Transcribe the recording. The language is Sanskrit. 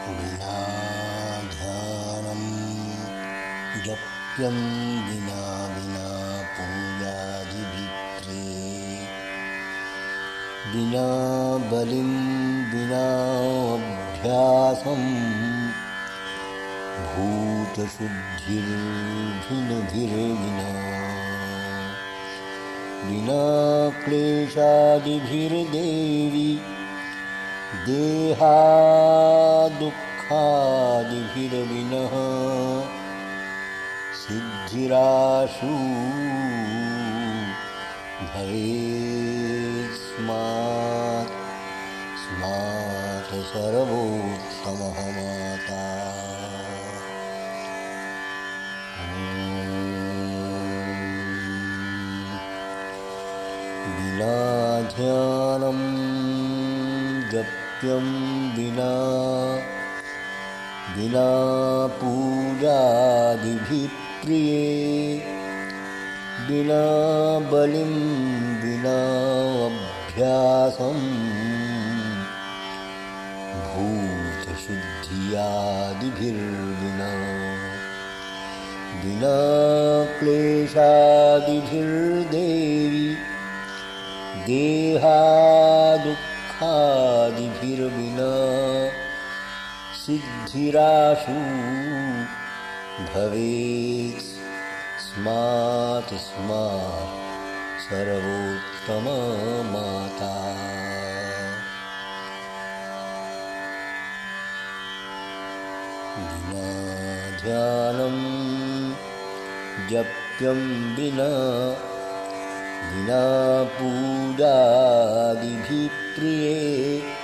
विना ध्यानं जप्यं विना पूजादिभिप्रिये विना बलिं विना अभ्यासं भूतशुद्धिर्भिन्नभिर्विना विना क्लेशादिभिर्देवी देहादुःखादिभिर्विनः सिद्धिराशु भवेत् स्मात् सर्वोत्तमः माता। विना ध्यानं जप्यं विना पूजादिभिप्रिये विना बलिं विना अभ्यासं भूतशुद्धियादिभिर्विना विना क्लेशादिभिर्देवी देहादुःखादिभिर्विना सिद्धिराशु भवेत् स्मात् सर्वोत्तमा माता। विना ध्यानं जप्यं विना पूजादिभिप्रिये